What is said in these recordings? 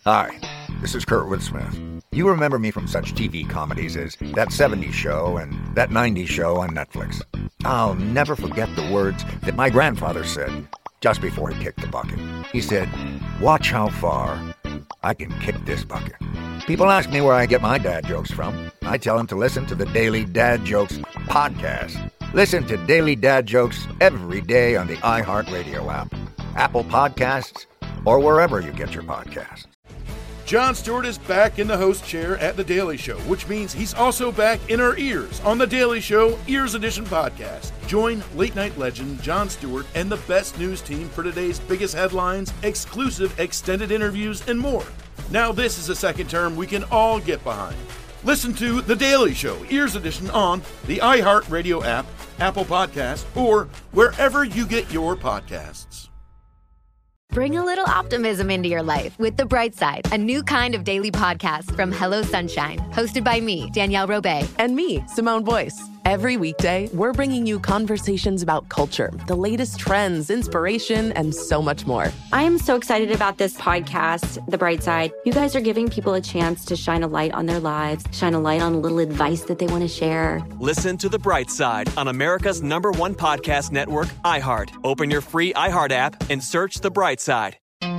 Hi, this is Kurtwood Smith. You remember me from such TV comedies as That 70s Show and That 90s Show on Netflix. I'll never forget the words that my grandfather said just before he kicked the bucket. He said, "Watch how far I can kick this bucket." People ask me where I get my dad jokes from. I tell them to listen to the Daily Dad Jokes podcast. Listen to Daily Dad Jokes every day on the iHeartRadio app, Apple Podcasts, or wherever you get your podcasts. Jon Stewart is back in the host chair at The Daily Show, which means he's also back in our ears on The Daily Show Ears Edition podcast. Join late-night legend Jon Stewart and the best news team for today's biggest headlines, exclusive extended interviews, and more. Now this is a second term we can all get behind. Listen to The Daily Show Ears Edition on the iHeartRadio app, Apple Podcasts, or wherever you get your podcasts. Bring a little optimism into your life with The Bright Side, a new kind of daily podcast from Hello Sunshine, hosted by me, Danielle Robay. And me, Simone Boyce. Every weekday, we're bringing you conversations about culture, the latest trends, inspiration, and so much more. I am so excited about this podcast, The Bright Side. You guys are giving people a chance to shine a light on their lives, shine a light on a little advice that they want to share. Listen to The Bright Side on America's #1 podcast network, iHeart. Open your free iHeart app and search The Bright Side.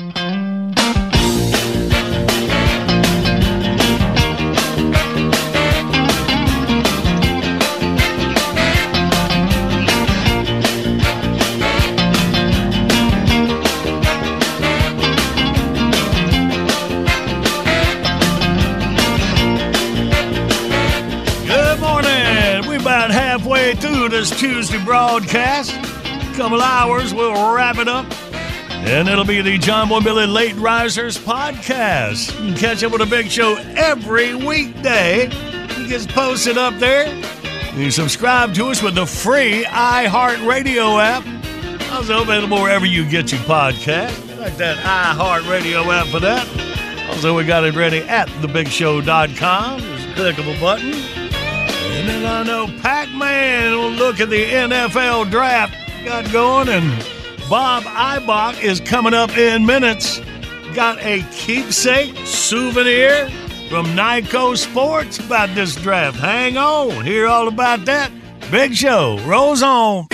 Halfway through this Tuesday broadcast. Couple hours, we'll wrap it up. And it'll be the John Boy Billy Late Risers podcast. You can catch up with a Big Show every weekday. He gets posted up there. You subscribe to us with the free iHeartRadio app. Also available wherever you get your podcast. Like that iHeartRadio app for that. Also, we got it ready at thebigshow.com. There's a clickable button. And then I know Pac-Man will look at the NFL draft got going, and Bob Ibach is coming up in minutes. Got a keepsake souvenir from Nyco Sports about this draft. Hang on, hear all about that. Big Show rolls on.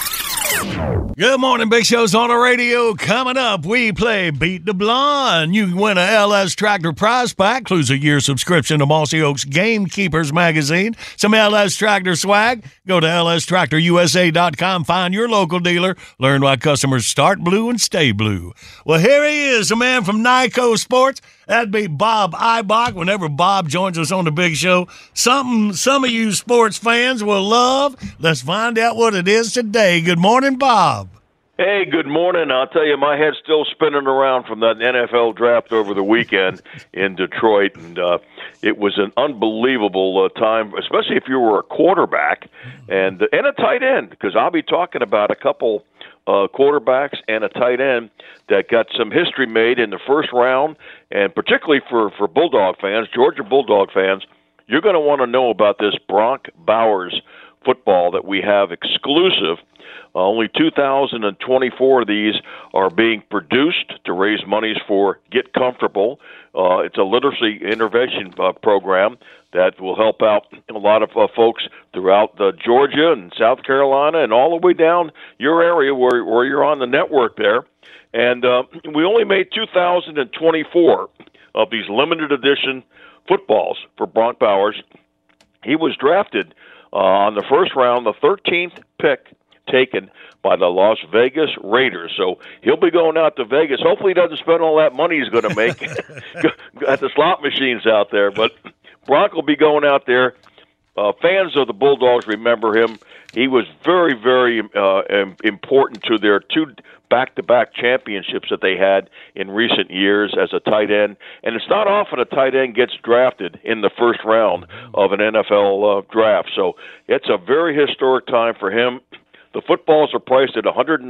Good morning, Big Show's on the radio. Coming up, we play Beat the Blonde. You can win a LS Tractor prize pack. Includes a year subscription to Mossy Oaks Gamekeepers magazine. Some LS Tractor swag. Go to lstractorusa.com. Find your local dealer. Learn why customers start blue and stay blue. Well, here he is, a man from Nyco Sports. That'd be Bob Ibach. Whenever Bob joins us on the Big Show, something some of you sports fans will love. Let's find out what it is today. Good morning, Bob. Hey, good morning. I'll tell you, my head's still spinning around from that NFL draft over the weekend in Detroit, and it was an unbelievable time, especially if you were a quarterback and a tight end, because I'll be talking about a couple quarterbacks and a tight end that got some history made in the first round, and particularly for Bulldog fans, Georgia Bulldog fans, you're going to want to know about this Brock Bowers football that we have exclusive. Only 2,024 of these are being produced to raise monies for Get Comfortable. It's a literacy intervention program that will help out a lot of folks throughout Georgia and South Carolina and all the way down your area where you're on the network there. And we only made 2,024 of these limited edition footballs for Brock Bowers. He was drafted on the first round, the 13th pick, taken by the Las Vegas Raiders. So he'll be going out to Vegas. Hopefully he doesn't spend all that money he's going to make at the slot machines out there. But Brock will be going out there. Fans of the Bulldogs remember him. He was very, very important to their two back-to-back championships that they had in recent years as a tight end. And it's not often a tight end gets drafted in the first round of an NFL draft. So it's a very historic time for him. The footballs are priced at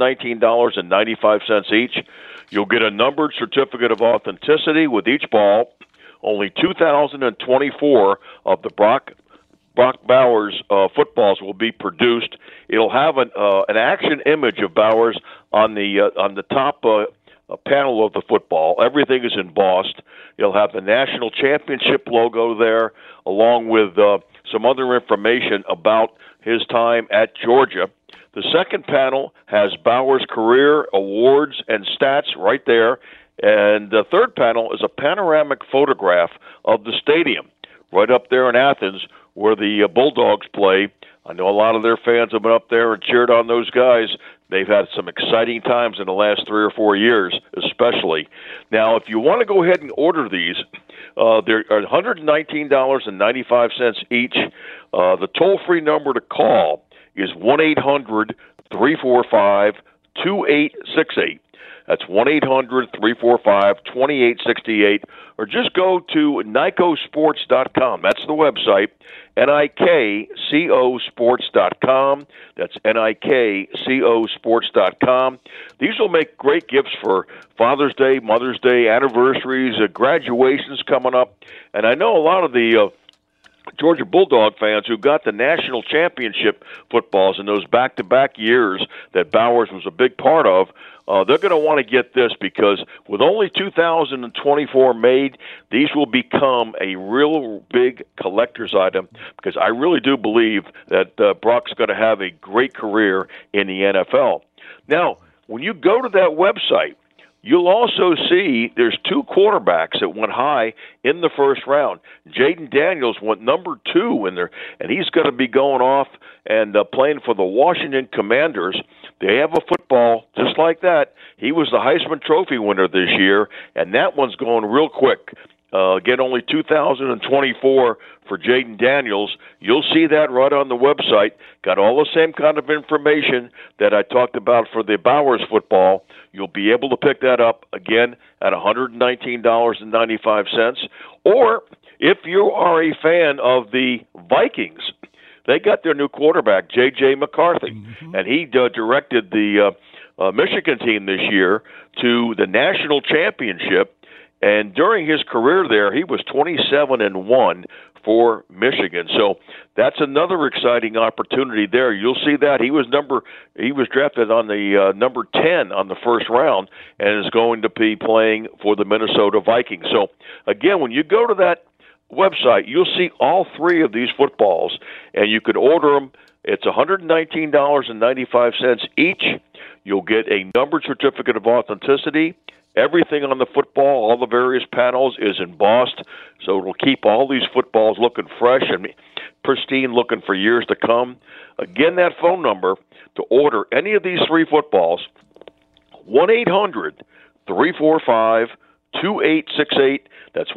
$119.95 each. You'll get a numbered certificate of authenticity with each ball. Only 2,024 of the Brock Bowers footballs will be produced. It'll have an action image of Bowers on the top panel of the football. Everything is embossed. You'll have the national championship logo there, along with some other information about his time at Georgia. The second panel has Bauer's career, awards, and stats right there. And the third panel is a panoramic photograph of the stadium right up there in Athens where the Bulldogs play. I know a lot of their fans have been up there and cheered on those guys. They've had some exciting times in the last 3 or 4 years, especially. Now, if you want to go ahead and order these, they're $119.95 each. The toll-free number to call is 1-800-345-2868. That's 1-800-345-2868. Or just go to NICOsports.com. That's the website, NIKCOsports.com. That's NIKCOsports.com. These will make great gifts for Father's Day, Mother's Day, anniversaries, graduations coming up. And I know a lot of the Georgia Bulldog fans who got the national championship footballs in those back-to-back years that Bowers was a big part of, they're going to want to get this because with only 2,024 made, these will become a real big collector's item because I really do believe that Brock's going to have a great career in the NFL. Now, when you go to that website, you'll also see there's 2 quarterbacks that went high in the first round. Jaden Daniels went number 2 in there, and he's going to be going off and playing for the Washington Commanders. They have a football just like that. He was the Heisman Trophy winner this year, and that one's going real quick. Again, only 2,024 for Jaden Daniels. You'll see that right on the website. Got all the same kind of information that I talked about for the Bowers football. You'll be able to pick that up, again, at $119.95. Or if you are a fan of the Vikings, they got their new quarterback, J.J. McCarthy, and he directed the Michigan team this year to the national championship. And during his career there, he was 27-1 for Michigan. So that's another exciting opportunity there. You'll see that he was drafted on the number 10 on the first round and is going to be playing for the Minnesota Vikings. So again, when you go to that website, you'll see all 3 of these footballs, and you could order them. It's $119.95 each. You'll get a numbered certificate of authenticity. Everything on the football, all the various panels, is embossed, so it'll keep all these footballs looking fresh and pristine, looking for years to come. Again, that phone number to order any of these 3 footballs, 1-800-345-2868. That's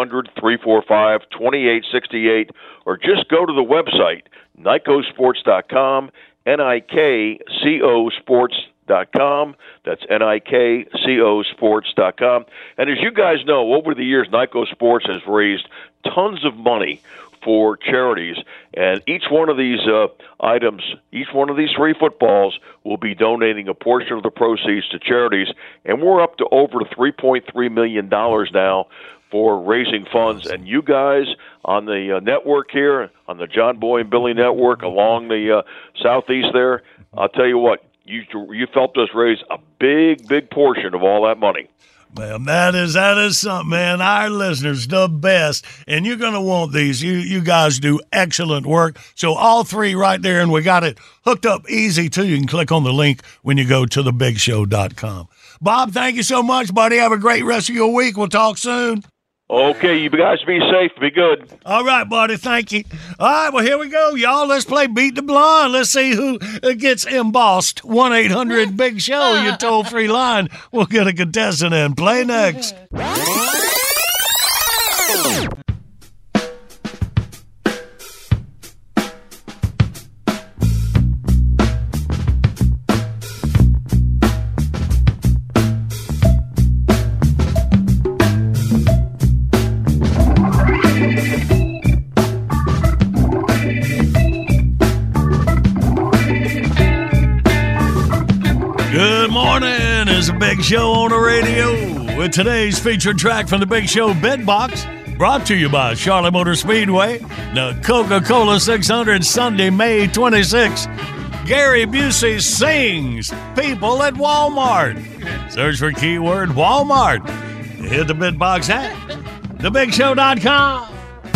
1-800-345-2868. Or just go to the website, NICOsports.com, NIKCOsports.com. That's NIKCOsports.com. And as you guys know, over the years, Nico Sports has raised tons of money for charities, and each one of these items, each one of these 3 footballs will be donating a portion of the proceeds to charities, and we're up to over $3.3 million now for raising funds. And you guys on the network here, on the John Boy and Billy Network along the southeast there, I'll tell you what, you helped us raise a big portion of all that money. Well, that is something, man. Our listeners, the best. And you're going to want these. You guys do excellent work. So all 3 right there, and we got it hooked up easy, too. You can click on the link when you go to thebigshow.com. Bob, thank you so much, buddy. Have a great rest of your week. We'll talk soon. Okay, you guys be safe. Be good. All right, buddy. Thank you. All right, well, here we go, y'all. Let's play Beat the Blonde. Let's see who gets embossed. 1-800-BIG-SHOW, your toll-free line. We'll get a contestant in. Play next. Big Show on the radio with today's featured track from the Big Show Bed Box, brought to you by Charlotte Motor Speedway, the Coca-Cola 600 Sunday, May 26. Gary Busey sings people at Walmart. Search for keyword Walmart. Hit the bid box at thebigshow.com.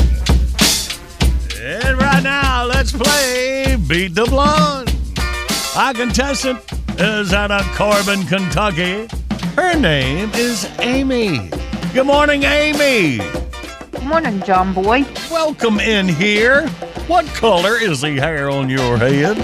And right now, let's play Beat the Blonde. Our contestant is out of Corbin, Kentucky. Her name is Amy. Good morning, Amy. Good morning, John Boy. Welcome in here. What color is the hair on your head?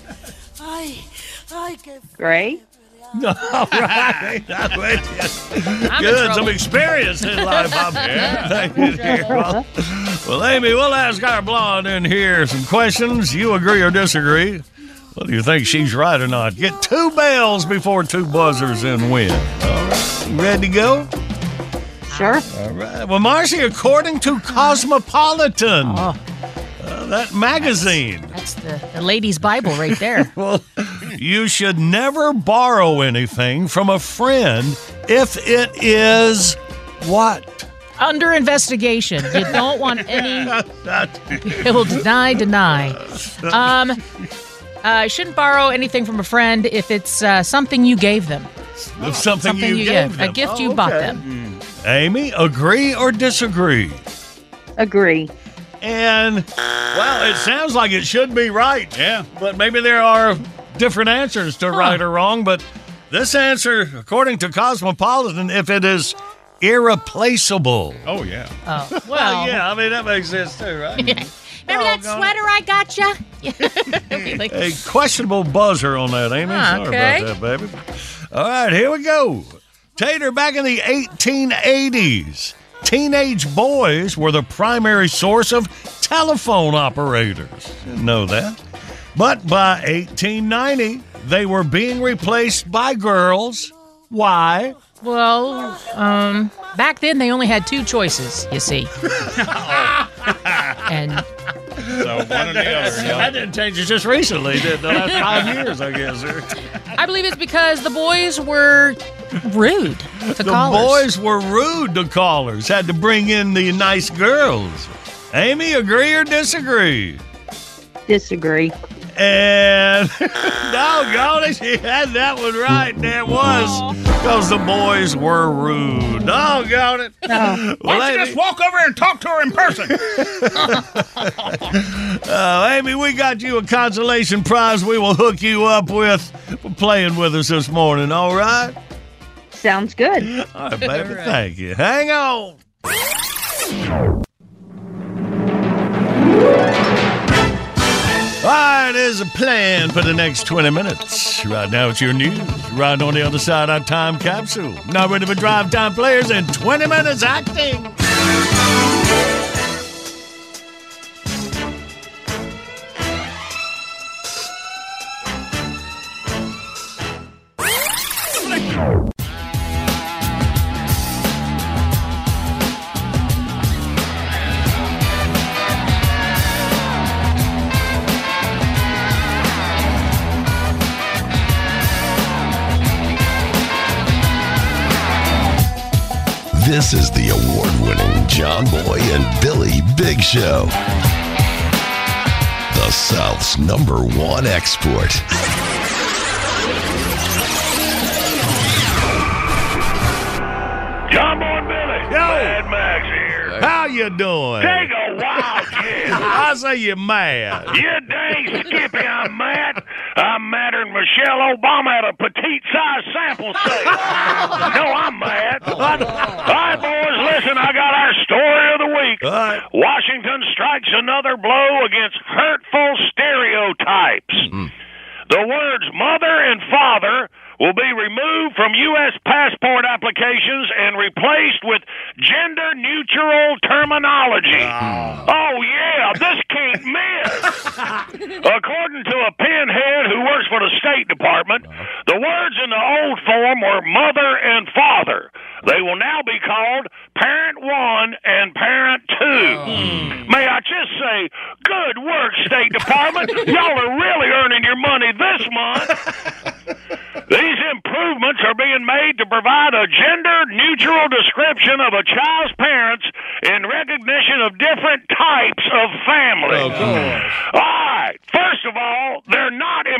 Gray. All right. I'm with you. Good. Some experience in life. Thank you, dear. Well, Amy, we'll ask our blonde in here some questions. You agree or disagree? Well, do you think she's right or not? Get 2 bells before 2 buzzers and win. All right. You ready to go? Sure. All right. Well, Marcy, according to Cosmopolitan, that magazine. That's the ladies' Bible right there. Well, you should never borrow anything from a friend if it is what? Under investigation. You don't want any. It will deny. Shouldn't borrow anything from a friend if it's something you gave them. If something you gave them. A gift you bought them. Amy, agree or disagree? Agree. And, well, it sounds like it should be right. Yeah. But maybe there are different answers to right or wrong. But this answer, according to Cosmopolitan, if it is irreplaceable. Oh, yeah. Oh, well. Yeah, I mean, that makes sense too, right? Remember that sweater I got you? A questionable buzzer on that, Amy. Sorry about that, baby. All right, here we go. Tater, back in the 1880s, teenage boys were the primary source of telephone operators. Didn't know that. But by 1890, they were being replaced by girls. Why? Well, back then they only had 2 choices, you see. And so one or the other. That didn't change it just recently, did the last 5 years, I guess. I believe it's because the boys were rude to callers. The boys were rude to callers. Had to bring in the nice girls. Amy, agree or disagree? Disagree. And doggone it, she had that one right. There was. Because the boys were rude. Doggone it. No. Why don't you just walk over and talk to her in person? Amy, we got you a consolation prize we will hook you up with for playing with us this morning, all right? Sounds good. All right, baby, right. Thank you. Hang on. All right, there's a plan for the next 20 minutes. Right now, it's your news. Right on the other side, our time capsule. Not ready for drive time players in 20 minutes acting. This is the award-winning John Boy and Billy Big Show. The South's #1 export. John Boy and Billy. Yo. Mad Max here. How you doing? Take a wild guess. I say you're mad. You dang skippy, I'm mad. I'm madder than Michelle Obama at a petite-sized sample sale. No, I'm mad. All right, boys, listen, I got our story of the week. Right. Washington strikes another blow against hurtful stereotypes. The words mother and father will be removed from U.S. passport applications and replaced with gender-neutral terminology. Oh, yeah, this can't miss. According to a pinhead who works for the State Department, the words in the old form were mother and father. They will now be called Parent 1 and Parent 2. May I just say, good work, State Department. Y'all are really earning your money this month. These improvements are being made to provide a gender-neutral description of a child's parents in recognition of different types of families. All right. First of all, they're not improvements.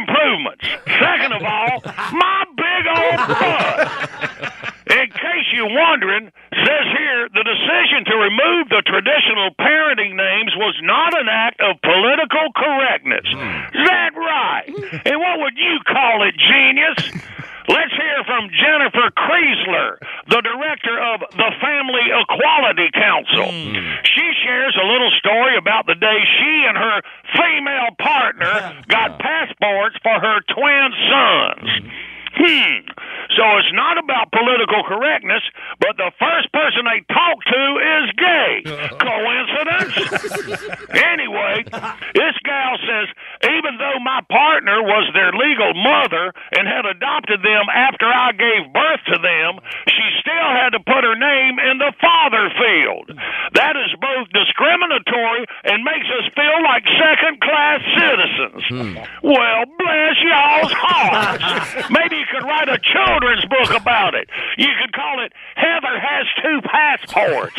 arguments. Second of all, my big old butt. In case you're wondering, says here, the decision to remove the traditional parenting names was not an act of political correctness. Is that right? And what would you call it, genius? Let's hear from Jennifer Kreisler, the director of the Family Equality Council. She shares a little story about the day she and her female partner got passports for her twin sons. So it's not about political correctness, but the first person they talk to is gay. Coincidence? Anyway, this gal says, even though my partner was their legal mother and had adopted them after I gave birth to them, she still had to put her name in the father field. That is both discriminatory and makes us feel like second-class citizens. Well, bless y'all's hearts. Maybe you could write a children's book about it. You could call it Heather Has Two Passports.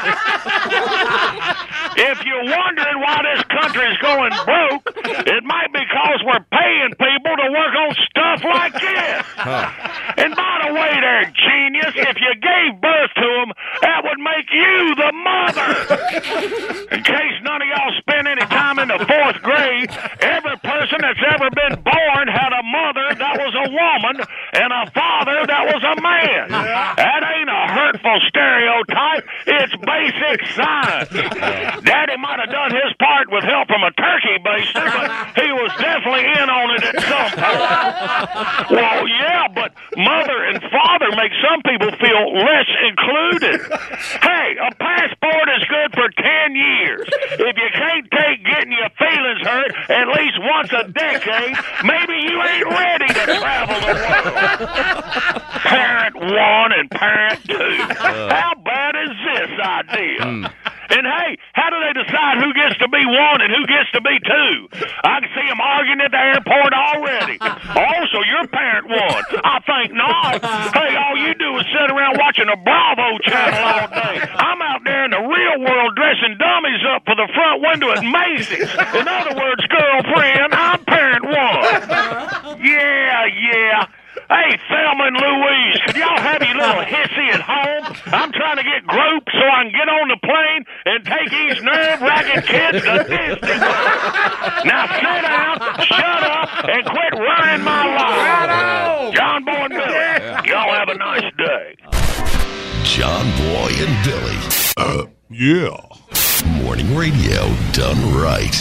If you're wondering why this country's going broke, it might be because we're paying people to work on stuff like this. And by the way there, genius, if you gave birth to them, that would make you the mother. In case none of y'all spend any time in the 4th grade, every person that's ever been born had a mother that was a woman and a father that was a man. That ain't a hurtful stereotype. It's basic science. Daddy might have done his part with help from a turkey baster, but he was definitely in on it at some point. Well, yeah, but mother and father make some people feel less included. Hey, a passport is good for 10 years. If you can't take getting your feelings hurt at least once a decade, maybe you ain't ready to travel the world. Parent 1 and parent 2. How bad is this idea? And hey, how do they decide who gets to be 1 and who gets to be 2? I can see them arguing at the airport already. Also, you're parent 1. I think not. Hey, all you do is sit around watching a Bravo channel all day. I'm out there in the real world dressing dummies up for the front window at Macy's. In other words, girlfriend, I'm parent 1. Yeah. Hey, Thelma and Louise, could y'all have your little hissy at home? I'm trying to get groped so I can get on the plane and take these nerve-wracking kids to Disney World. Now sit down, shut up, and quit ruining my life. John Boy and Billy, y'all have a nice day. John Boy and Billy. Yeah. Morning radio done right.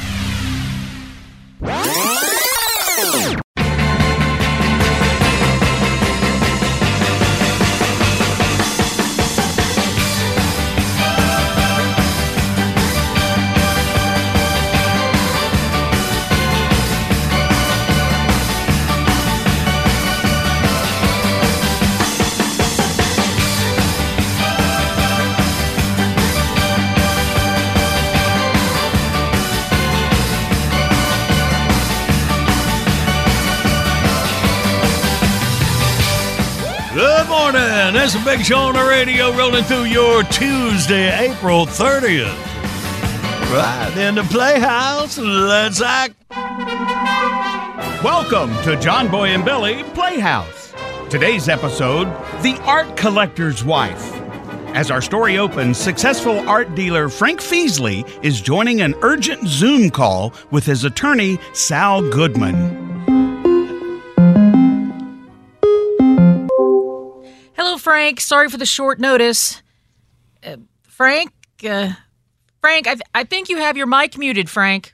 Good morning. That's a big show on the radio rolling through your Tuesday, April 30th. Right in the Playhouse. Let's act. Welcome to John Boy and Billy Playhouse. Today's episode, The Art Collector's Wife. As our story opens, successful art dealer Frank Feasley is joining an urgent Zoom call with his attorney, Sal Goodman. Hello, Frank. Sorry for the short notice. Frank, I think you have your mic muted, Frank.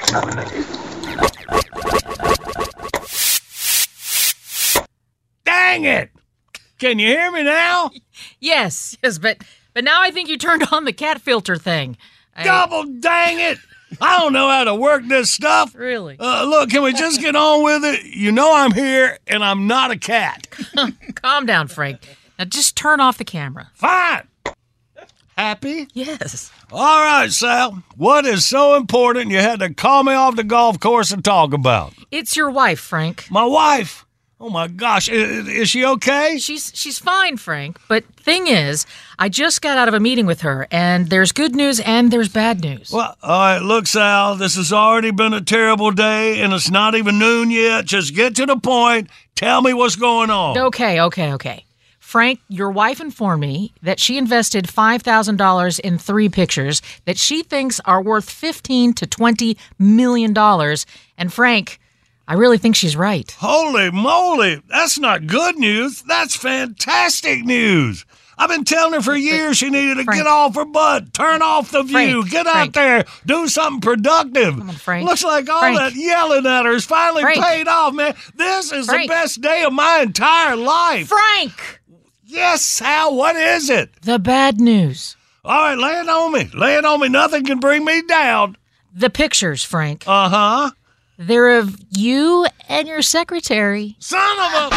Dang it! Can you hear me now? Yes, but now I think you turned on the cat filter thing. Double dang it! I don't know how to work this stuff. Really? Look, can we just get on with it? You know I'm here, and I'm not a cat. Calm down, Frank. Now just turn off the camera. Fine. Happy? Yes. All right, Sal. What is so important you had to call me off the golf course and talk about? It's your wife, Frank. My wife? Oh, my gosh. Is she okay? She's fine, Frank. But thing is, I just got out of a meeting with her, and there's good news and there's bad news. Well, all right, look, Sal, this has already been a terrible day, and it's not even noon yet. Just get to the point. Tell me what's going on. Okay. Frank, your wife informed me that she invested $5,000 in 3 pictures that she thinks are worth $15 to $20 million. And Frank, I really think she's right. Holy moly, that's not good news. That's fantastic news. I've been telling her for years she needed to get off her butt, turn off the view, get out there, do something productive. Come on, Frank. Looks like all that yelling at her is finally paid off, man. This is the best day of my entire life. Frank! Yes, Sal, what is it? The bad news. All right, lay it on me. Lay it on me. Nothing can bring me down. The pictures, Frank. Uh-huh. They're of you and your secretary. Son of a...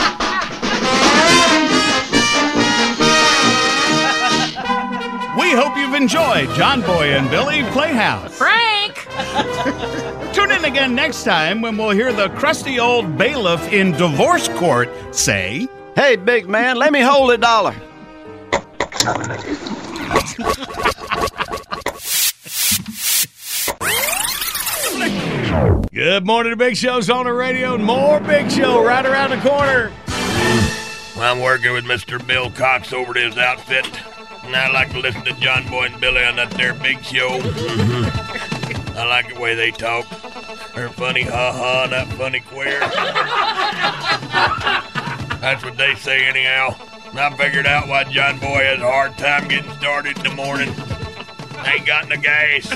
We hope you've enjoyed John Boy and Billy Playhouse. Frank! Tune in again next time when we'll hear the crusty old bailiff in divorce court say, "Hey, big man, let me hold $1." Good morning, the Big Show's on the radio, and more Big Show right around the corner. I'm working with Mr. Bill Cox over at his outfit, and I like to listen to John Boy and Billy on that there Big Show. I like the way they talk. They're funny, ha-ha, not funny, queer. That's what they say anyhow. I figured out why John Boy has a hard time getting started in the morning. Ain't got no gas.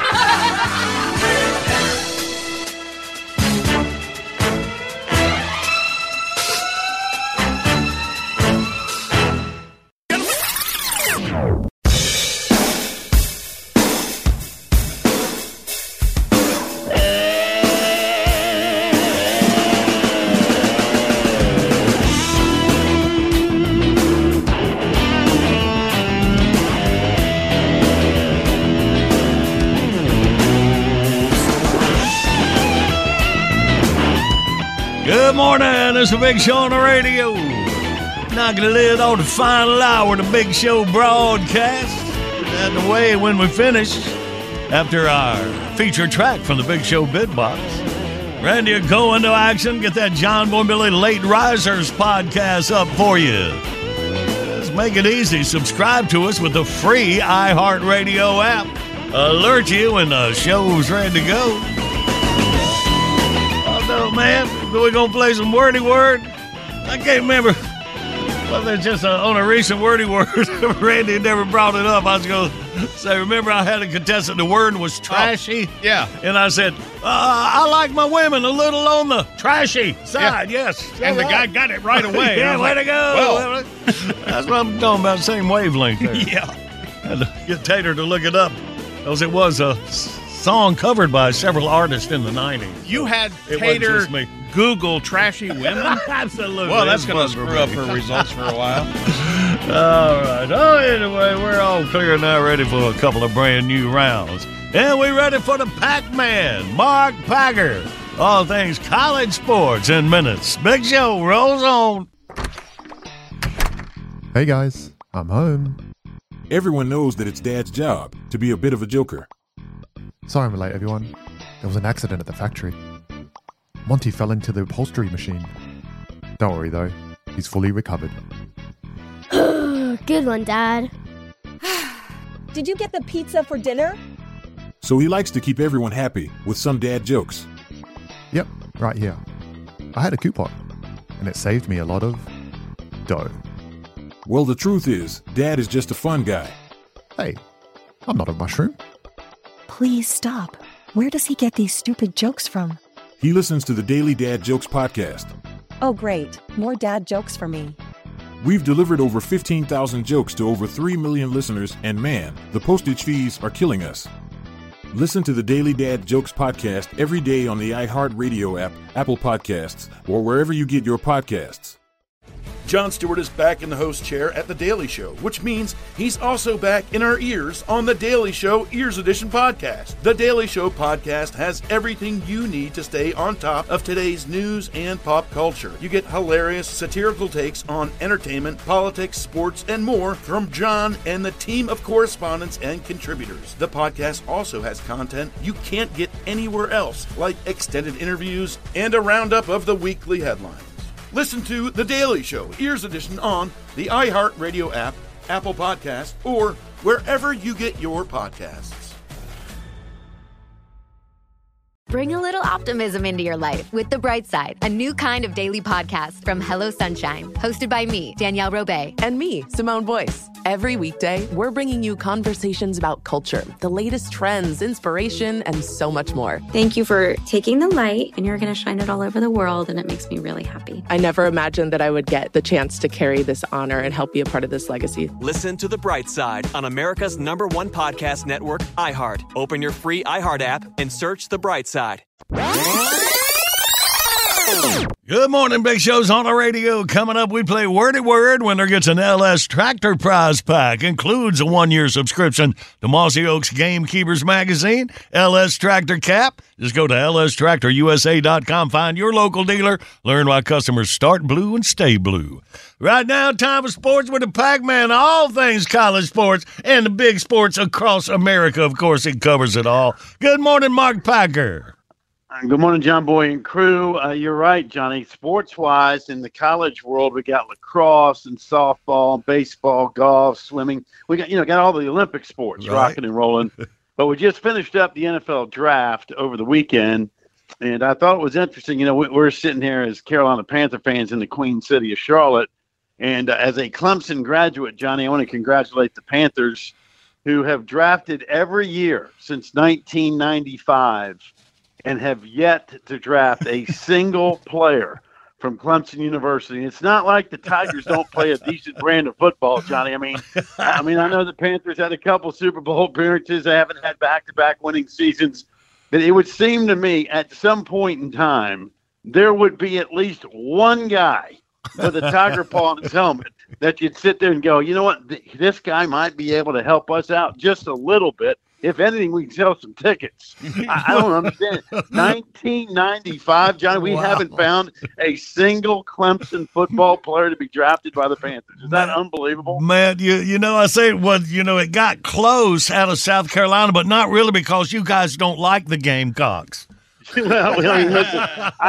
Good morning, it's the Big Show on the radio. Knocking the lid on the final hour of the Big Show broadcast. And away when we finish, after our feature track from the Big Show bid box, ready to go into action, get that John Boy and Billy Late Risers podcast up for you. Let's make it easy. Subscribe to us with the free iHeartRadio app. Alert you when the show's ready to go. Oh, man, we're going to play some wordy word. I can't remember whether it's just on a recent wordy word. Randy never brought it up. I was going to say, remember I had a contestant, the word was trashy? Oh, yeah. And I said, I like my women a little on the trashy side, yes. And the guy got it right away. Yeah, way to go. Well. That's what I'm talking about, same wavelength there. Yeah. Had to get Tater to look it up, because it was a song covered by several artists in the 90s. You had Tater Google trashy women? Absolutely. Well, that's going to screw up her results for a while. All right. Oh, anyway, we're all clear now, ready for a couple of brand new rounds. And we're ready for the Pac-Man, Mark Packer. All things college sports in minutes. Big Show rolls on. Hey, guys. I'm home. Everyone knows that it's Dad's job to be a bit of a joker. Sorry I'm late, everyone. There was an accident at the factory. Monty fell into the upholstery machine. Don't worry, though. He's fully recovered. Good one, Dad. Did you get the pizza for dinner? So he likes to keep everyone happy with some dad jokes. Yep, right here. I had a coupon, and it saved me a lot of dough. Well, the truth is, Dad is just a fun guy. Hey, I'm not a mushroom. Please stop. Where does he get these stupid jokes from? He listens to the Daily Dad Jokes podcast. Oh, great. More dad jokes for me. We've delivered over 15,000 jokes to over 3 million listeners, and man, the postage fees are killing us. Listen to the Daily Dad Jokes podcast every day on the iHeartRadio app, Apple Podcasts, or wherever you get your podcasts. Jon Stewart is back in the host chair at The Daily Show, which means he's also back in our ears on The Daily Show Ears Edition podcast. The Daily Show podcast has everything you need to stay on top of today's news and pop culture. You get hilarious, satirical takes on entertainment, politics, sports, and more from Jon and the team of correspondents and contributors. The podcast also has content you can't get anywhere else, like extended interviews and a roundup of the weekly headlines. Listen to The Daily Show, Ears Edition, on the iHeartRadio app, Apple Podcasts, or wherever you get your podcasts. Bring a little optimism into your life with The Bright Side, a new kind of daily podcast from Hello Sunshine, hosted by me, Danielle Robay. And me, Simone Boyce. Every weekday, we're bringing you conversations about culture, the latest trends, inspiration, and so much more. Thank you for taking the light, and you're going to shine it all over the world, and it makes me really happy. I never imagined that I would get the chance to carry this honor and help be a part of this legacy. Listen to The Bright Side on America's #1 podcast network, iHeart. Open your free iHeart app and search The Bright Side. Good morning, Big Show's on the radio. Coming up, we play Wordy Word. Winner gets an LS Tractor prize pack. Includes a 1-year subscription to Mossy Oaks Gamekeepers magazine. LS Tractor cap. Just go to lstractorusa.com. Find your local dealer. Learn why customers start blue and stay blue. Right now, time for sports with the Pac-Man. All things college sports and the big sports across America. Of course, it covers it all. Good morning, Mark Packer. Good morning, John Boy and crew. You're right, Johnny. Sports-wise, in the college world, we got lacrosse and softball, baseball, golf, swimming. We got all the Olympic sports rocking and rolling. But we just finished up the NFL draft over the weekend, and I thought it was interesting. We're sitting here as Carolina Panther fans in the Queen City of Charlotte, and as a Clemson graduate, Johnny, I want to congratulate the Panthers, who have drafted every year since 1995. And have yet to draft a single player from Clemson University. And it's not like the Tigers don't play a decent brand of football, Johnny. I know the Panthers had a couple Super Bowl appearances. They haven't had back-to-back winning seasons. But it would seem to me at some point in time there would be at least one guy with a tiger paw on his helmet that you'd sit there and go, you know what, this guy might be able to help us out just a little bit. If anything, we can sell some tickets. I don't understand. 1995, Johnny, we haven't found a single Clemson football player to be drafted by the Panthers. Is that unbelievable? Man, I say, it got close out of South Carolina, but not really because you guys don't like the Gamecocks. Well, listen,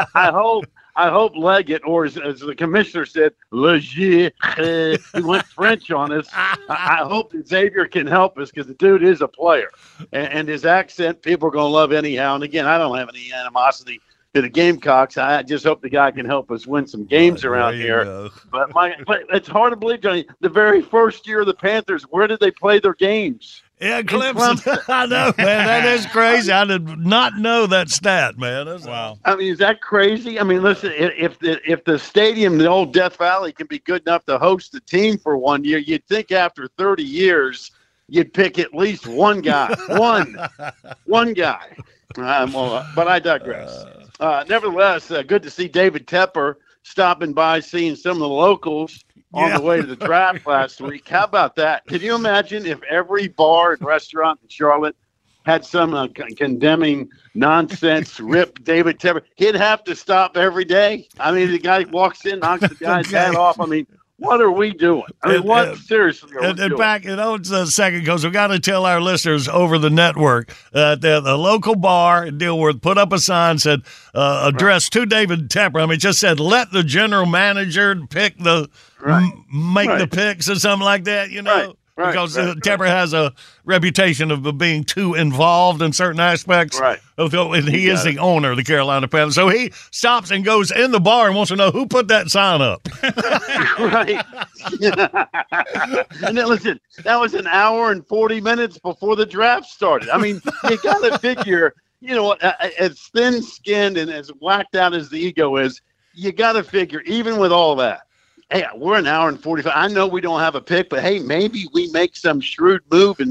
I hope Leggett, or as the commissioner said, Leger, he went French on us. I hope that Xavier can help us because the dude is a player. And his accent, people are going to love anyhow. And again, I don't have any animosity to the Gamecocks. I just hope the guy can help us win some games around here. But it's hard to believe, Johnny, the very first year of the Panthers, where did they play their games? Yeah, Clemson. I know, man. That is crazy. I did not know that stat, man. Wow. Is that crazy? Listen, if the stadium, the old Death Valley, can be good enough to host the team for 1 year, you'd think after 30 years you'd pick at least one guy. One guy. But I digress. Nevertheless, good to see David Tepper stopping by, seeing some of the locals on the way to the draft last week. How about that? Can you imagine if every bar and restaurant in Charlotte had some condemning nonsense rip David Tepper? He'd have to stop every day. The guy walks in, knocks the guy's hat off. What are we doing? Seriously are we doing? In fact, it's a second because we've got to tell our listeners over the network that the local bar in Dilworth put up a sign said, addressed to David Tepper. Just said, let the general manager pick the the picks or something like that, because Tepper has a reputation of being too involved in certain aspects. Right. And he is the owner of the Carolina Panthers. So he stops and goes in the bar and wants to know who put that sign up. Right. And then, listen, that was an hour and 40 minutes before the draft started. You got to figure, as thin-skinned and as whacked out as the ego is, you got to figure, even with all that, hey, we're an hour and 45. I know we don't have a pick, but hey, maybe we make some shrewd move and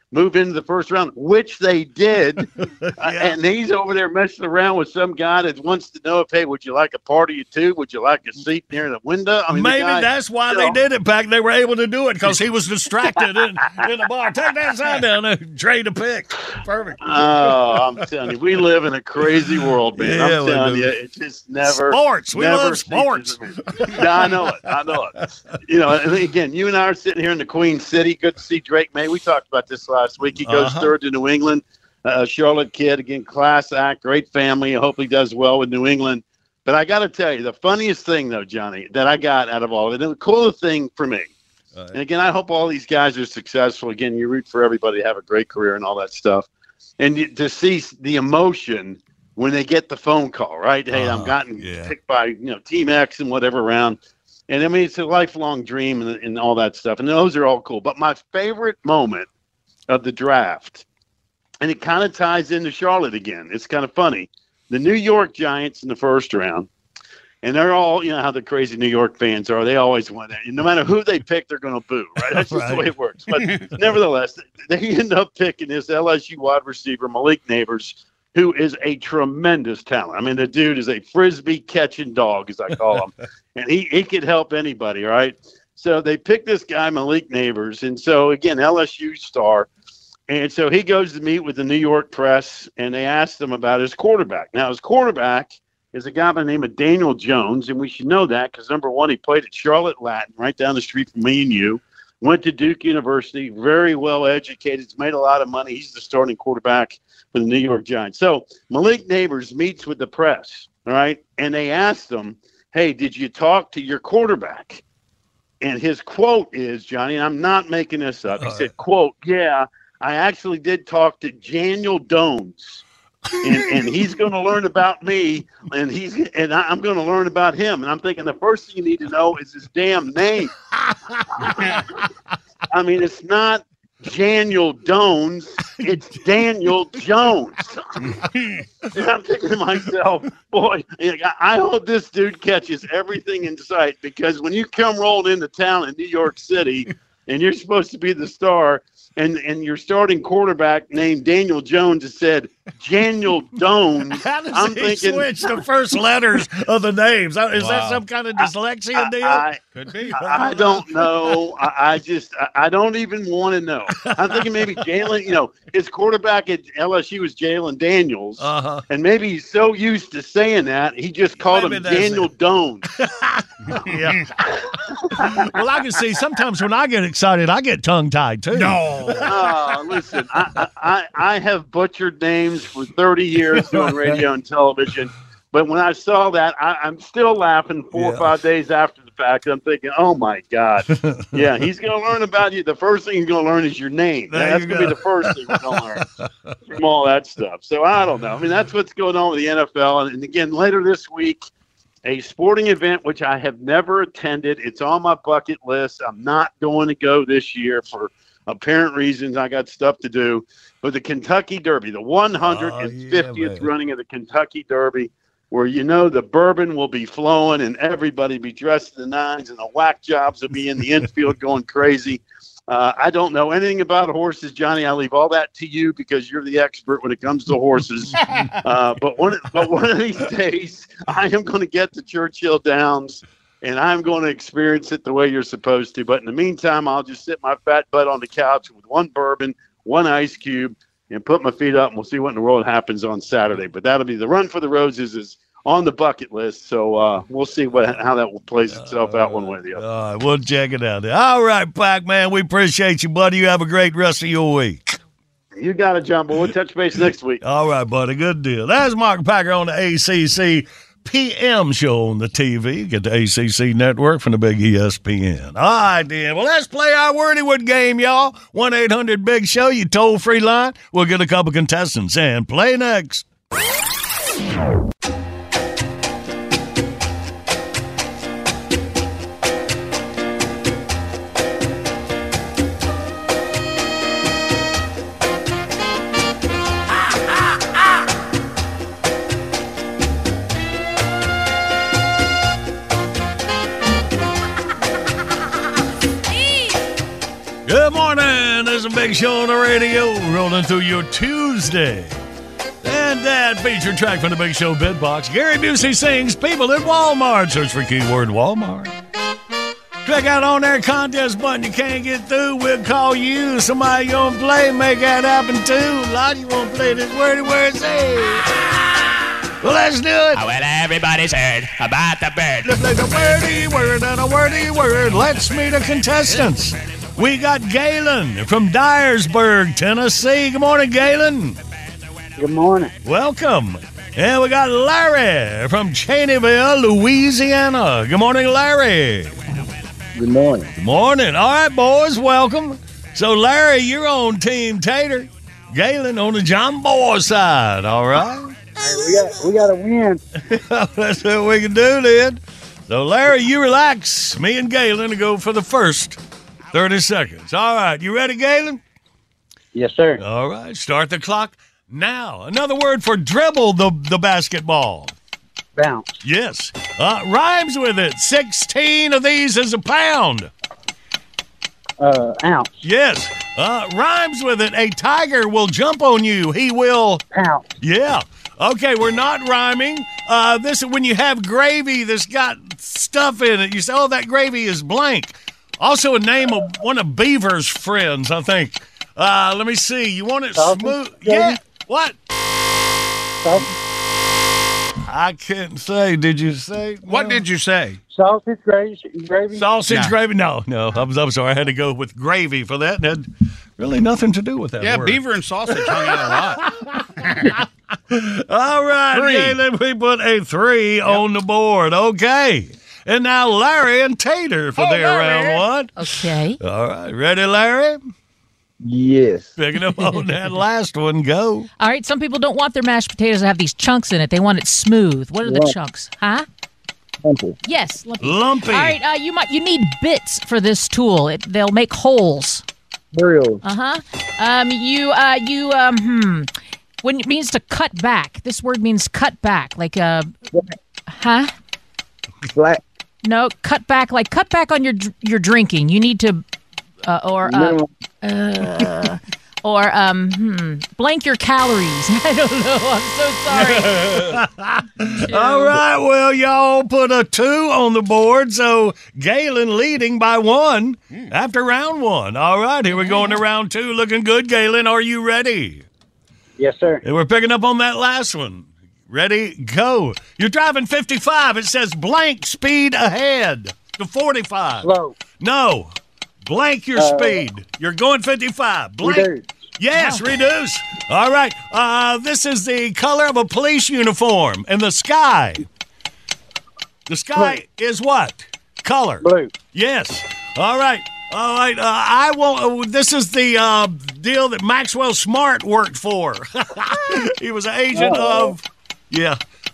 move into the first round, which they did. And he's over there messing around with some guy that wants to know if, hey, would you like a party of two? Would you like a seat near the window? I mean, maybe that's why they did it, Pack. They were able to do it because he was distracted in the bar. Take that side down there, trade a pick. Perfect. Oh, I'm telling you, we live in a crazy world, man. I'm telling you, it just never. Sports. We love sports. Yeah, I know it. You know, and again, you and I are sitting here in the Queen City. Good to see Drake May. We talked about this last week. He goes third to New England. Charlotte kid, again, class act, great family. I hope he does well with New England. But I got to tell you, the funniest thing, though, Johnny, that I got out of all of it, and the coolest thing for me, and again, I hope all these guys are successful. Again, you root for everybody to have a great career and all that stuff. And to see the emotion when they get the phone call, right? Hey, I'm gotten picked by, Team X and whatever round. And I mean, it's a lifelong dream and all that stuff. And those are all cool. But my favorite moment of the draft, and it kind of ties into Charlotte again. It's kind of funny. The New York Giants in the first round, and they're all, how the crazy New York fans are. They always want that. And no matter who they pick, they're going to boo, right? That's just the way it works. But nevertheless, they end up picking this LSU wide receiver, Malik Neighbors, who is a tremendous talent. I mean, the dude is a Frisbee catching dog, as I call him. And he could help anybody, right? So they picked this guy, Malik Neighbors. And so, again, LSU star. And so he goes to meet with the New York press, and they asked him about his quarterback. Now, his quarterback is a guy by the name of Daniel Jones, and we should know that because, number one, he played at Charlotte Latin right down the street from me and you, went to Duke University, very well educated, he's made a lot of money. He's the starting quarterback for the New York Giants. So Malik Neighbors meets with the press, all right, and they asked him, hey, did you talk to your quarterback? And his quote is, Johnny, and I'm not making this up, he said, quote, yeah, I actually did talk to Daniel Jones. And he's going to learn about me, and I'm going to learn about him. And I'm thinking the first thing you need to know is his damn name. I mean, it's not Daniel Jones, it's Daniel Jones. And I'm thinking to myself, boy, I hope this dude catches everything in sight, because when you come rolling into town in New York City and you're supposed to be the star, and your starting quarterback named Daniel Jones has said Daniel Jones. How does he switch the first letters of the names? Is that some kind of dyslexia deal? Could be. I don't know. I don't even want to know. I'm thinking maybe Jalen, his quarterback at LSU was Jalen Daniels. And maybe he's so used to saying that, he just called him Daniel Jones. Yeah. Well, I can see sometimes when I get excited, I get tongue-tied too. No. Listen, I have butchered names for 30 years doing radio and television, but when I saw that, I'm still laughing 4 or 5 days after the fact. I'm thinking, oh my God, yeah, he's going to learn about you. The first thing he's going to learn is your name. That's going to be the first thing we're going to learn from all that stuff. So I don't know. I mean, that's what's going on with the NFL. And again, later this week, a sporting event which I have never attended. It's on my bucket list. I'm not going to go this year for apparent reasons. I got stuff to do. But the Kentucky Derby, the 150th running of the Kentucky Derby, where the bourbon will be flowing and everybody be dressed to the nines and the whack jobs will be in the infield going crazy. I don't know anything about horses, Johnny. I leave all that to you because you're the expert when it comes to horses. But one of these days, I am going to get to Churchill Downs, and I'm going to experience it the way you're supposed to. But in the meantime, I'll just sit my fat butt on the couch with one bourbon, one ice cube, and put my feet up, and we'll see what in the world happens on Saturday. But that'll be the Run for the Roses is on the bucket list, so we'll see how that will place itself out one way or the other. All right, we'll check it out. All right, Pac-Man, we appreciate you, buddy. You have a great rest of your week. You got it, John Boy. We'll touch base next week. All right, buddy. Good deal. That's Mark Packer on the ACC PM show on the TV. Get the ACC network from the big ESPN. All right, then. Well, let's play our Wordywood game, y'all. 1-800-BIG-SHOW, you toll-free line. We'll get a couple contestants and play next. Good morning. This is Big Show on the radio, rolling through your Tuesday. And that featured track from the Big Show bid box. Gary Busey sings People at Walmart. Search for keyword Walmart. Click out on their contest button. You can't get through, we'll call you. Somebody you want to play, make that happen too. A lot of you want to play this wordy word say. Well, let's do it. Oh, well, everybody's heard about the bird. Let's play the wordy word and a wordy word. Let's meet the contestants. We got Galen from Dyersburg, Tennessee. Good morning, Galen. Good morning. Welcome. And we got Larry from Cheneyville, Louisiana. Good morning, Larry. Good morning. Good morning. All right, boys, welcome. So, Larry, you're on Team Tater. Galen on the John Boy side, all right? We got to win. That's what we can do then. So, Larry, you relax. Me and Galen to go for the first 30 seconds. All right, you ready, Galen? Yes, sir. All right, start the clock now. Another word for dribble the basketball. Bounce. Yes. Rhymes with it. 16 of these is a pound. Ounce. Yes. Rhymes with it. A tiger will jump on you. He will... Pounce. Yeah. Okay, we're not rhyming. This is when you have gravy that's got stuff in it. You say, oh, that gravy is blank. Also a name of one of Beaver's friends, I think. Let me see. You want it smooth? Yeah. What? I can't say. Did you say? What did you say? Sausage gravy? Sausage gravy? No. I'm sorry. I had to go with gravy for that. It had really nothing to do with that word. Beaver and sausage hung out a lot. All right, Galen, we put a 3 on the board. Okay. And now Larry and Tater for their round one. Okay. All right. Ready, Larry? Yes. Picking up on that last one. Go. All right. Some people don't want their mashed potatoes to have these chunks in it. They want it smooth. What are the chunks? Huh? Lumpy. Yes. Lumpy. Lumpy. All right. You need bits for this tool. They'll make holes. Drills. When it means to cut back. This word means cut back. Like huh? Flat. No, cut back on your drinking. You need to blank your calories. I don't know. I'm so sorry. All right, well, y'all put a 2 on the board, so Galen leading by 1 after round 1. All right, here we go into round 2. Looking good, Galen. Are you ready? Yes, sir. And we're picking up on that last one. Ready, go. You're driving 55. It says blank speed ahead to 45. Slow. No. Blank your speed. You're going 55. Blank. Reduce. Yes, reduce. All right. This is the color of a police uniform in the sky. The sky is what? Color. Blue. Yes. All right. All right. I won't. This is the deal that Maxwell Smart worked for. He was an agent of. Yeah.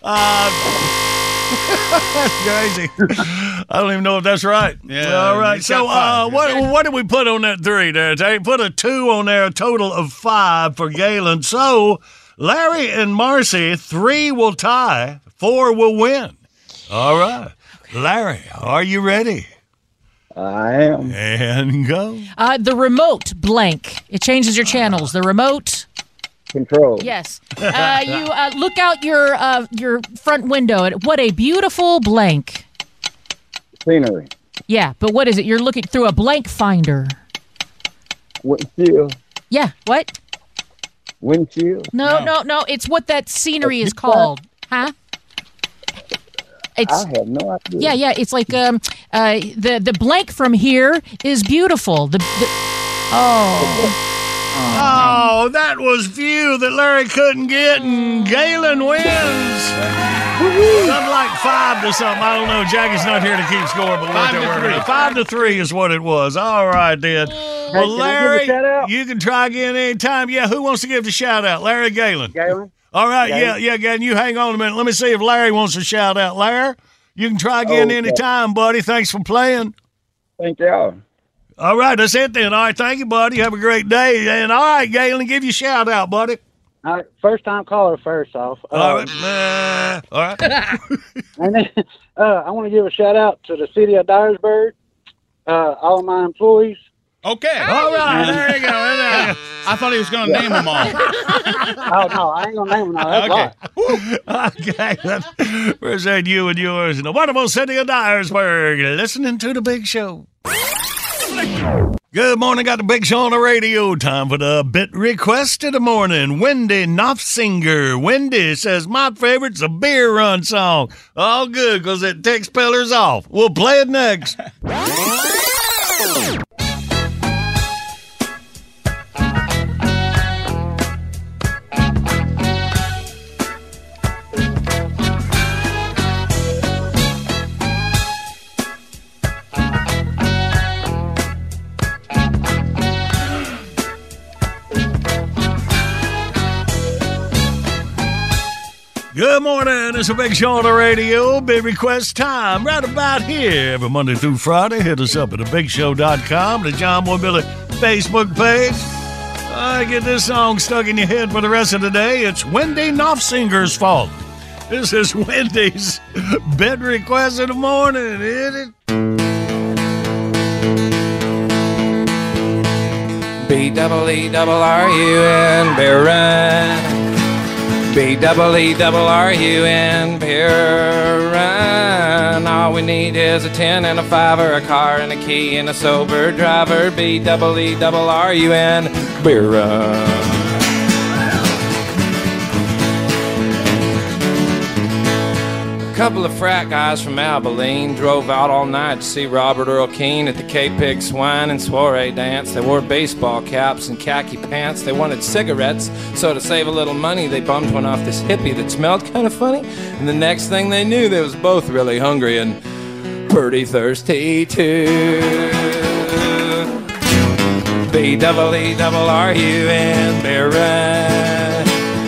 That's crazy. I don't even know if that's right. Yeah. All right. So what did we put on that 3 there, Tate? Put a 2 on there, a total of 5 for Galen. So Larry and Marcy, 3 will tie, 4 will win. All right. Larry, are you ready? I am. And go. The remote blank. It changes your channels. The remote. Control. Yes. You look out your front window. What a beautiful blank. Scenery. Yeah, but what is it? You're looking through a blank finder. Windshield. Yeah. What? Windshield. No. It's what that scenery is called. Huh? I have no idea. Yeah. It's like the blank from here is beautiful. Oh, that was view that Larry couldn't get, and Galen wins. Something like 5 to something. I don't know. Jackie's not here to keep score, but 5 to 3 is what it was. All right, then. Well, Larry, you can try again anytime. Yeah, who wants to give the shout out? Larry, Galen. Galen. All right, yeah, Galen. You hang on a minute. Let me see if Larry wants to shout out. Larry, you can try again anytime, buddy. Thanks for playing. Thank y'all. All right, that's it then. All right, thank you, buddy. Have a great day. And all right, Galen, give you a shout out, buddy. All right, first time caller, first off. All right. All right. And then I want to give a shout out to the city of Dyersburg, all of my employees, Okay. All right, there you go. I thought he was going to name them all. Oh, no, I ain't going to name them all. That's Okay. Okay. Present you and yours in the wonderful city of Dyersburg, listening to the Big Show. Good morning. Got the Big Show on the radio. Time for the bit request of the morning. Wendy Knopfsinger. Wendy says, my favorite's a beer run song. All good because it takes pillars off. We'll play it next. Good morning. It's a Big Show on the radio. Big request time right about here. Every Monday through Friday. Hit us up at thebigshow.com, the John Boy Billy Facebook page. I get this song stuck in your head for the rest of the day. It's Wendy Knopfsinger's fault. This is Wendy's bid request of the morning. Hit it. B-double-E-double-R-U-N, beer run. B-double-E-double-R-U-N, beer run. All we need is a 10 and a 5 or a car and a key and a sober driver. B-double-E-double-R-U-N, beer run. A couple of frat guys from Abilene drove out all night to see Robert Earl Keen at the K-Pig Swine and Soiree Dance. They wore baseball caps and khaki pants. They wanted cigarettes, so to save a little money, they bummed one off this hippie that smelled kind of funny. And the next thing they knew, they was both really hungry and pretty thirsty too. B-double-E-double-R-U-N, beer run.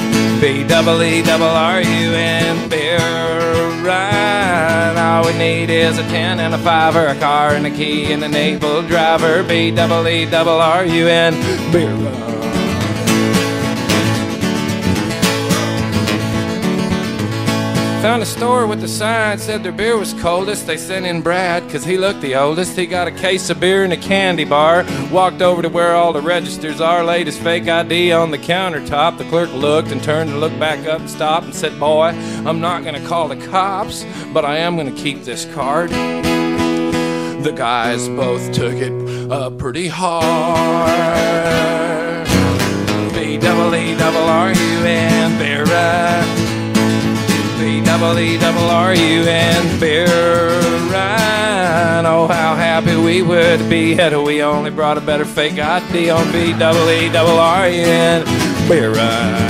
B-double-E-double-R-U-N, beer run. All we need is a 10 and a 5 or a car and a key and an able driver. B-double-E-double-R-U-N, beer run. Found a store with the sign, said their beer was coldest. They sent in Brad, cause he looked the oldest. He got a case of beer and a candy bar. Walked over to where all the registers are, laid his fake ID on the countertop. The clerk looked and turned to look back up and stopped and said, boy, I'm not gonna call the cops, but I am gonna keep this card. The guys both took it pretty hard. B-double-E-double-R-U-N, beer run. B-double-E-double-R-U-N, beer run. Oh, how happy we would be had we only brought a better fake ID on B-double-E-double-R-U-N, beer run.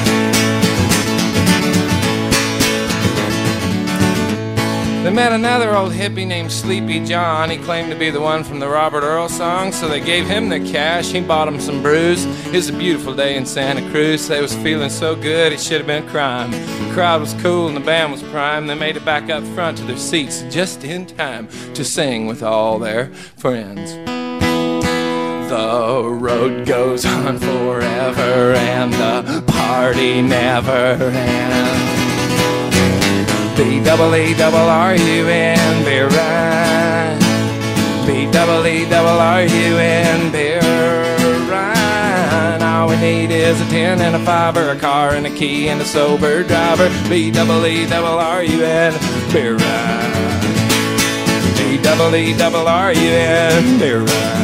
They met another old hippie named Sleepy John. He claimed to be the one from the Robert Earl song, so they gave him the cash. He bought him some brews. It was a beautiful day in Santa Cruz. They was feeling so good it should have been a crime. The crowd was cool and the band was prime. They made it back up front to their seats just in time to sing with all their friends. The road goes on forever and the party never ends. B-double-E-double-R-U-N, beer run. B-double-E-double-R-U-N, beer run. All we need is a 10 and a 5 or a car and a key and a sober driver. B-double-E-double-R-U-N, beer run. B-double-E-double-R-U-N, beer run.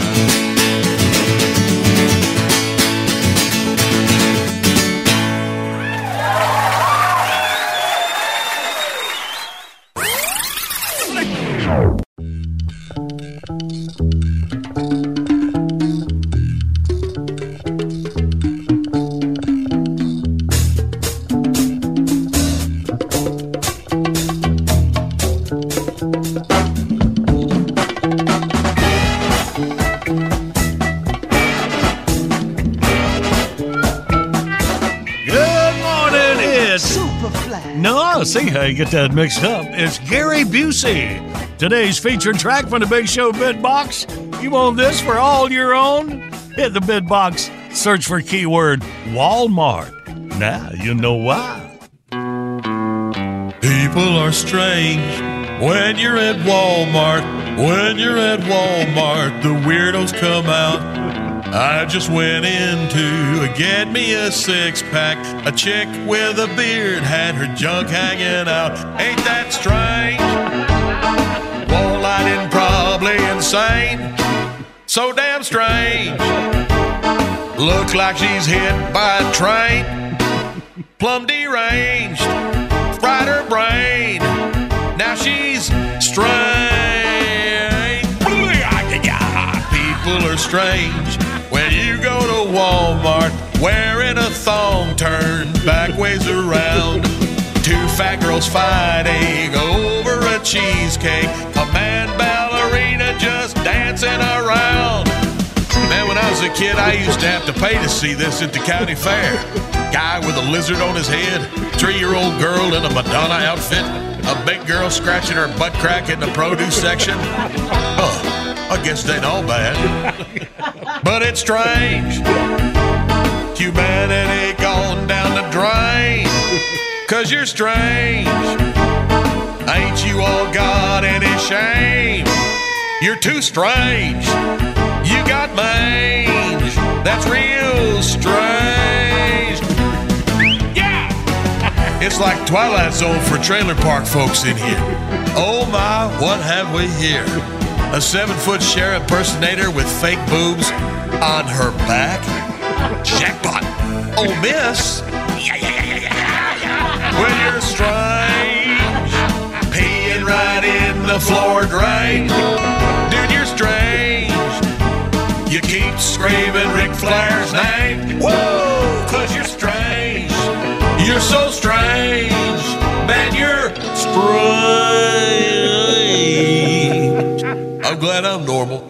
No, see how you get that mixed up. It's Gary Busey. Today's featured track from the Big Show Bid Box. You want this for all your own? Hit the Bid Box, search for keyword Walmart. Now you know why. People are strange when you're at Walmart. When you're at Walmart, the weirdos come out. I just went in to get me a six-pack. A chick with a beard had her junk hanging out. Ain't that strange? Won't lie, didn't probably insane. So damn strange. Looks like she's hit by a train. Plumb deranged. Fried her brain. Now she's strange. People are strange. When you go to Walmart wearing a thong turned back ways around. Two fat girls fighting over a cheesecake. A man ballerina just dancing around. Man, when I was a kid, I used to have to pay to see this at the county fair. Guy with a lizard on his head, 3-year-old girl in a Madonna outfit, a big girl scratching her butt crack in the produce section. I guess they ain't all bad. But it's strange. Humanity gone down the drain. 'Cause you're strange. Ain't you all got any shame? You're too strange. You got mange. That's real strange. Yeah! It's like Twilight Zone for trailer park folks in here. Oh my, what have we here? A 7-foot Cher impersonator with fake boobs on her back. Jackpot. Oh, miss. When you're strange, peeing right in the floor drain. Dude, you're strange. You keep screaming Ric Flair's name. Whoa, 'cause you're strange. You're so strange. Man, you're strange. I'm glad I'm normal.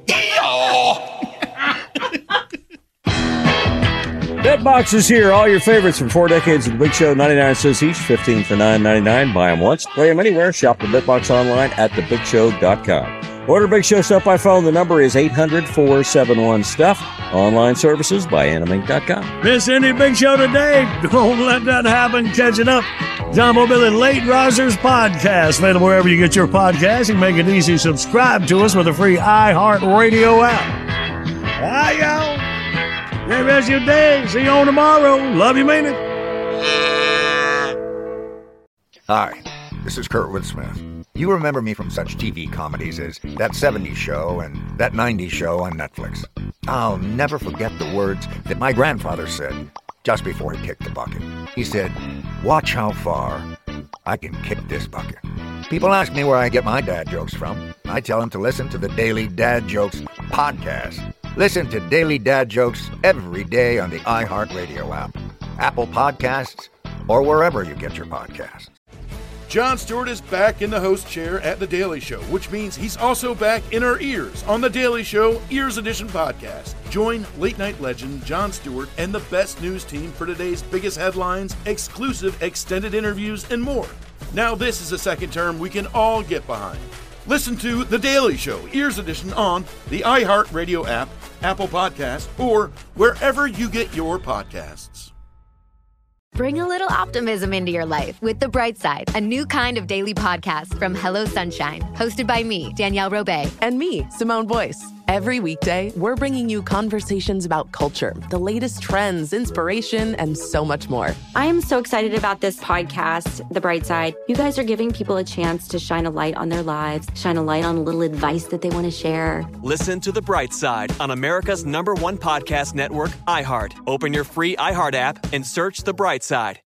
BetBox is here. All your favorites from 4 decades of the Big Show. 99 cents each, 15 for $9.99. Buy them once, play them anywhere. Shop the BetBox online at thebigshow.com. Order Big Show stuff by phone. The number is 800-471-STUFF. Online services by animink.com. Miss any Big Show today? Don't let that happen. Catching up. John Boy Billy Late Risers Podcast. Available wherever you get your podcast. You can make it easy. Subscribe to us with a free iHeartRadio app. Bye, y'all. Have the rest of your day. See you on tomorrow. Love you, mean it. Hi, this is Kurtwood Smith. You remember me from such TV comedies as That 70s Show and That 90s Show on Netflix. I'll never forget the words that my grandfather said just before he kicked the bucket. He said, "Watch how far I can kick this bucket." People ask me where I get my dad jokes from. I tell them to listen to the Daily Dad Jokes podcast. Listen to Daily Dad Jokes every day on the iHeartRadio app, Apple Podcasts, or wherever you get your podcasts. Jon Stewart is back in the host chair at The Daily Show, which means he's also back in our ears on The Daily Show Ears Edition podcast. Join late-night legend Jon Stewart and the best news team for today's biggest headlines, exclusive extended interviews, and more. Now this is a second term we can all get behind. Listen to The Daily Show Ears Edition on the iHeartRadio app, Apple Podcasts, or wherever you get your podcasts. Bring a little optimism into your life with The Bright Side, a new kind of daily podcast from Hello Sunshine, hosted by me, Danielle Robay. And me, Simone Boyce. Every weekday, we're bringing you conversations about culture, the latest trends, inspiration, and so much more. I am so excited about this podcast, The Bright Side. You guys are giving people a chance to shine a light on their lives, shine a light on a little advice that they want to share. Listen to The Bright Side on America's #1 podcast network, iHeart. Open your free iHeart app and search The Bright Side.